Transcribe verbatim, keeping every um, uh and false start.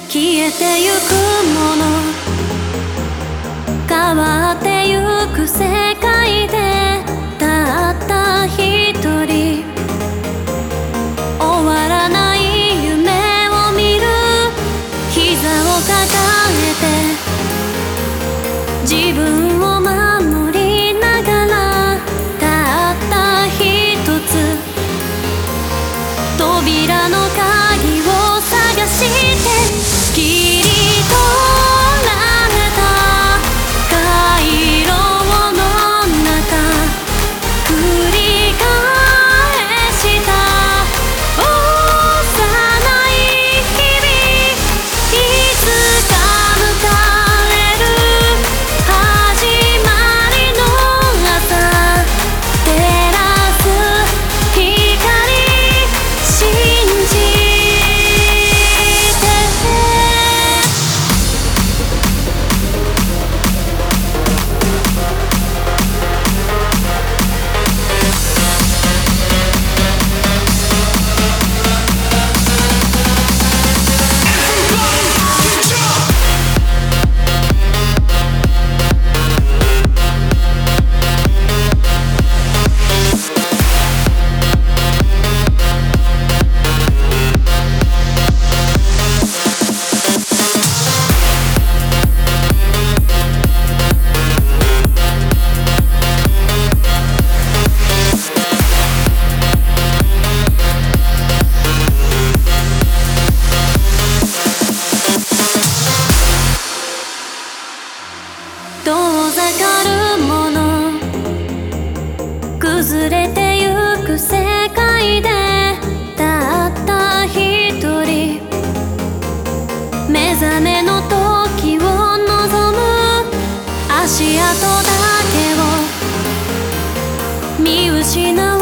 消えてゆくもの、変わってゆく世界でたった一人、終わらない夢を見る。膝を抱えて自分を守りながら、たった一つ扉の鍵を探して切り取られた回廊の中、繰り返した幼い日々、いつか迎える始まりの朝、照らす光信じて。遠ざかるもの、崩れてゆく世界でたった一人、目覚めの時を望む足跡だけを見失う